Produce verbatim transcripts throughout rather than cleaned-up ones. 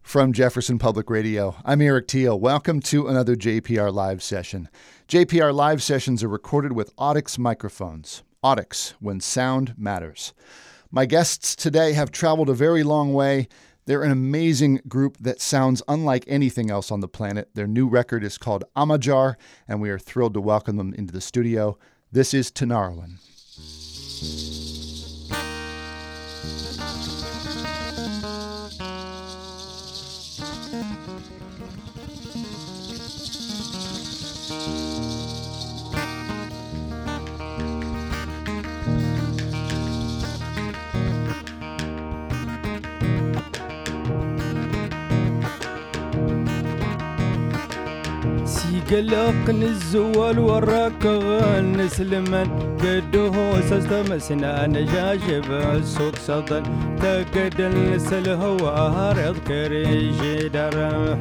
From Jefferson Public Radio, I'm Eric Teal. Welcome to another J P R Live session. J P R Live sessions are recorded with Audix microphones. Audix, when sound matters. My guests today have traveled a very long way. They're an amazing group that sounds unlike anything else on the planet. Their new record is called Amajar, and we are thrilled to welcome them into the studio. This is Tinariwen. قلق الزوال وراك نسلمن قدوه سستمسنا نجاجب السوق صدن تقد النسل هو هارض كريجي درم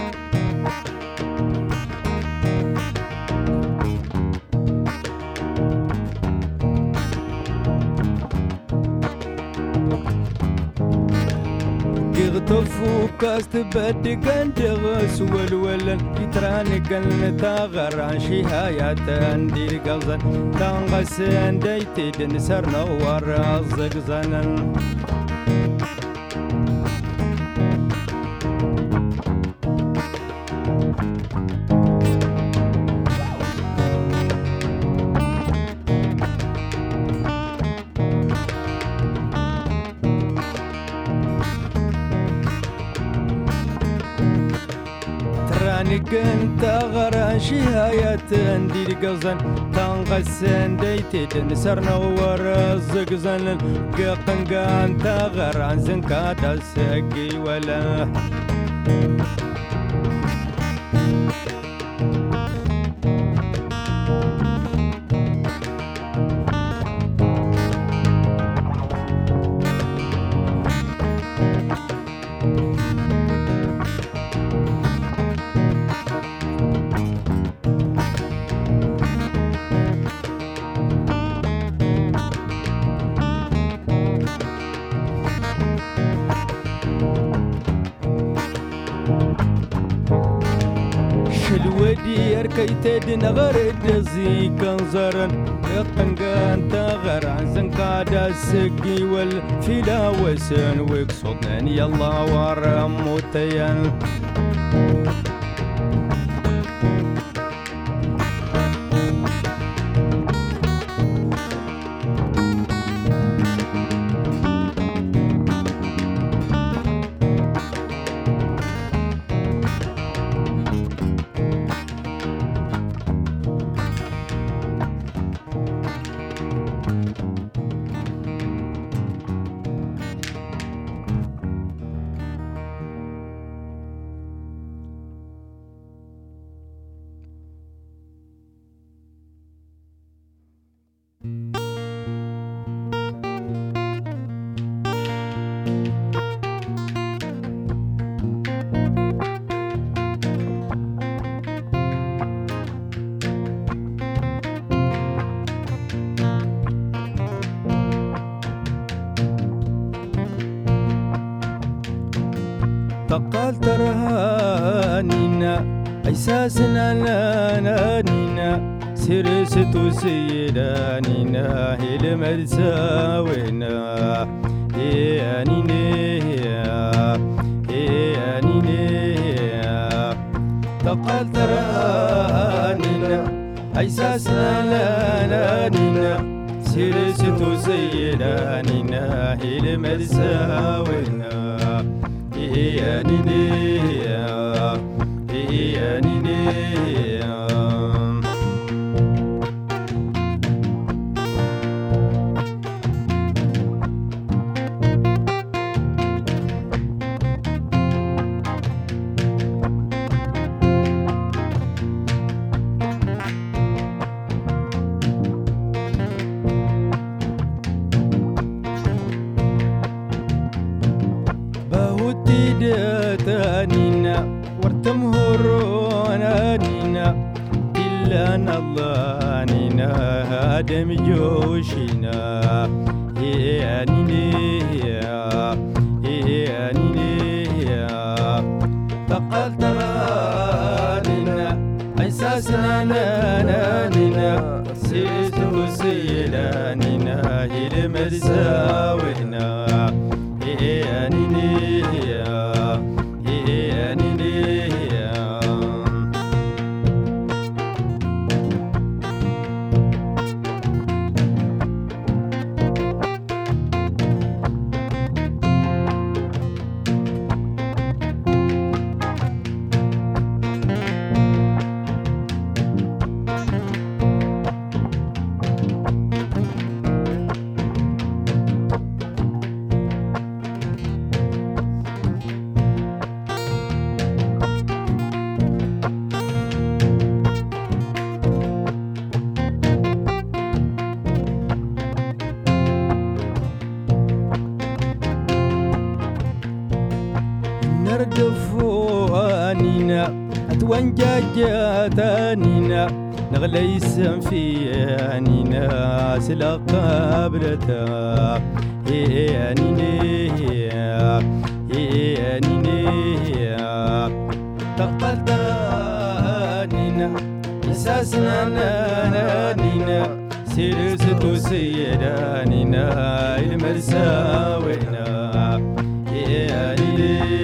طفوك استبدي كنت غس والولن يتراني قلن تاغر عن شهايات اندي قلزن تنغس انديتي دنسر نور الزق زنن كنت غرا شهايات اندي قزن تنغسن ديتي تنسر نور الزقزن ققن قان تغرا زنكات السقي ولا كيتدن غرد زي كنزرن يقنقان تغر عن زنقاد السقي والفلا وسن ويقصدن يلا ورموتين تقال ترهانينا ايساسنا لانانينا سرستو سيدانينا هل مرساوينا هيانينا هيانينا تقال ترهانينا ايساسنا لانانينا سرستو سيدانينا هل مرساوينا يا نيني يا نيني تانينا ورتمهرونا نينا إلا الله نينا هادم جوشنا هي نيني هي نيني تقل ترانينا إحساسنا نانينا سيتو سيلانينا إلى مرساوينا إيه أنيني إيه أنيني نردفوانينا أتوانجاجاتانينا نغلي السم في انينا سلا قابلتا هي انيني هي انيني تقبل ترانينا اساسنا نانينا سيرستو سيدانينا المرساوينا هي انيني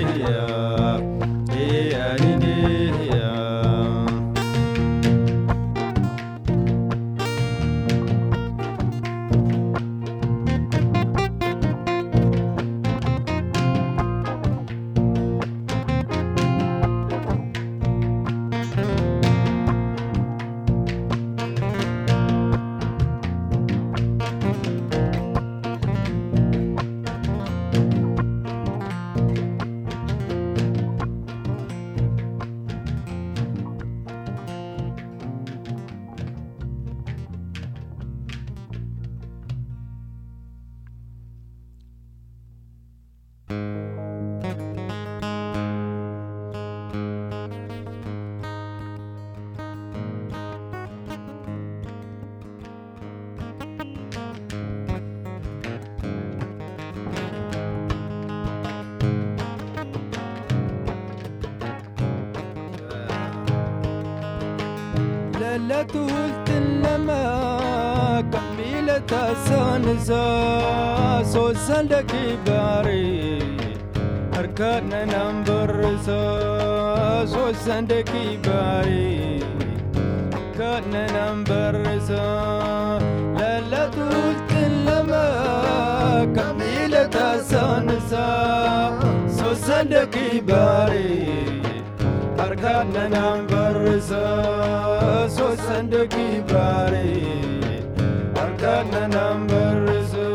لا تولت لما كميلة سانسا سوسندك باري أركان نمبرسا سوسندك باري أركان نمبرسا لا لا تولت لما كميلة سانسا سوسندك باري أركان نمبرسا سوسندك باري أركان نمبرسا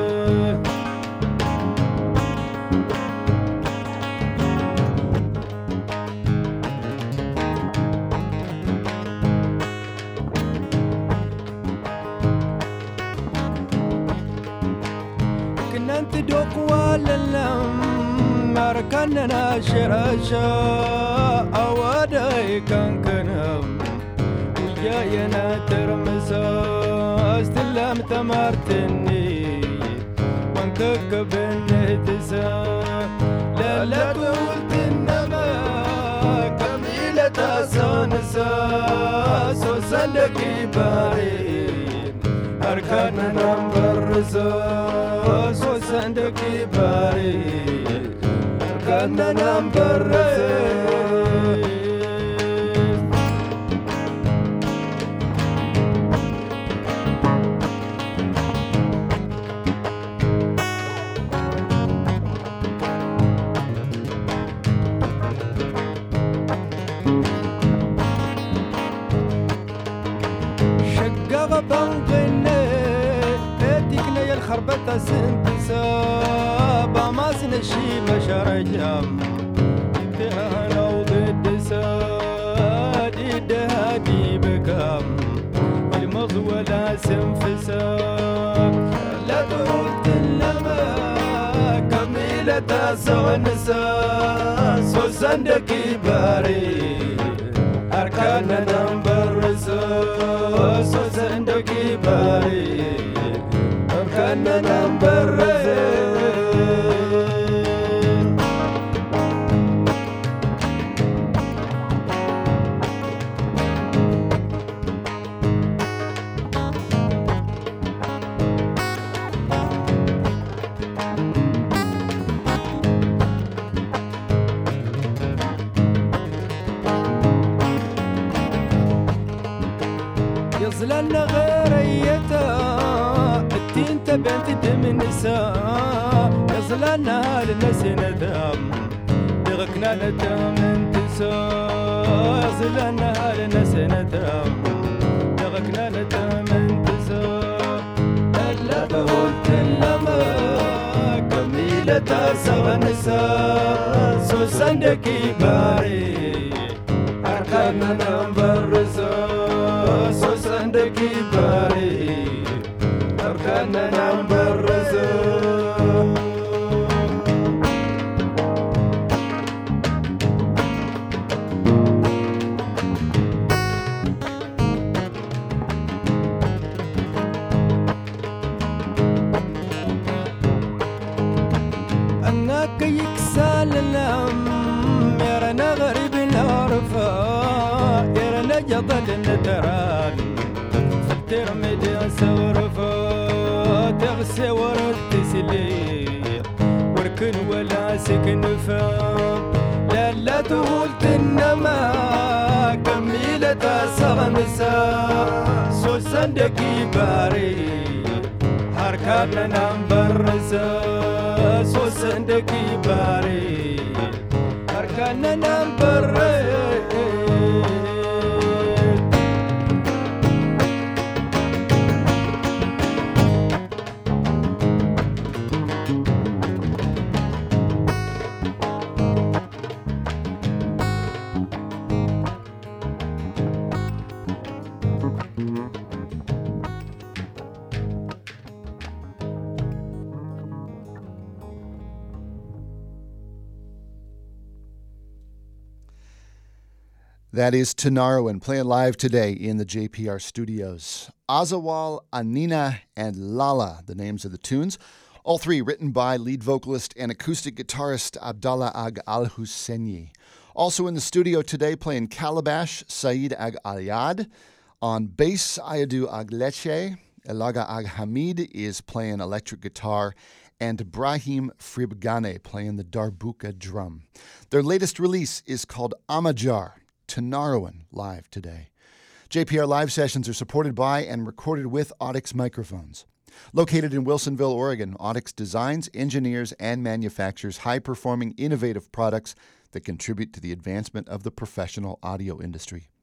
كنا انتدوك واللم أركاننا شراشا أواداي كان كنم وياينا ترمسا استلام تمارتني وانكك بنتسا لا لا قلت إنما كميلة سانسا سوسندك باري أركاننا مبرسا سوسندك باري أركاننا مبرسا شقاغ بانغني اتيكنا يا الخربطة سنتسا باماسن الشي مشارجام دهنا وضد سا دي دهادي بكام المغولة سنفسا لا تقول لما كميلة سونسا سوسندك باري أركاننا مبرسا سوسندك باري أركاننا مبرسا يزلنا غيريتا التين تبنت دم النساء يزلنا لنسينا دم دغكنا ندم انتسا يزلنا لنسينا دم دغكنا ندم انتسا ألا بهولت اللما كميلة سغنسا سوسندكي باري أركانا نمبرسا سوسندكي باري أركانا نمبرسا جضل النتران ترمدي سغرفا تغسي ورد تسلي وركن ولا سكن فا لا لا تقول تنما كميلة سغمسا سوسندكي باري حركاتنا نمبرسا سوسندكي باري حركاتنا نمبرسا That is Tinariwen playing live today in the J P R studios. Azawal, Anina, and Lala, the names of the tunes. All three written by lead vocalist and acoustic guitarist Abdallah Ag Al-Husseini. Also in the studio today playing calabash, Saeed Ag Alyad. On bass, Ayadu Ag Leche. Elaga Ag Hamid is playing electric guitar. And Brahim Fribgane playing the darbuka drum. Their latest release is called Amajar. Tinariwen live today. J P R live sessions are supported by and recorded with Audix microphones. Located in Wilsonville, Oregon, Audix designs, engineers, and manufactures high-performing, innovative products that contribute to the advancement of the professional audio industry.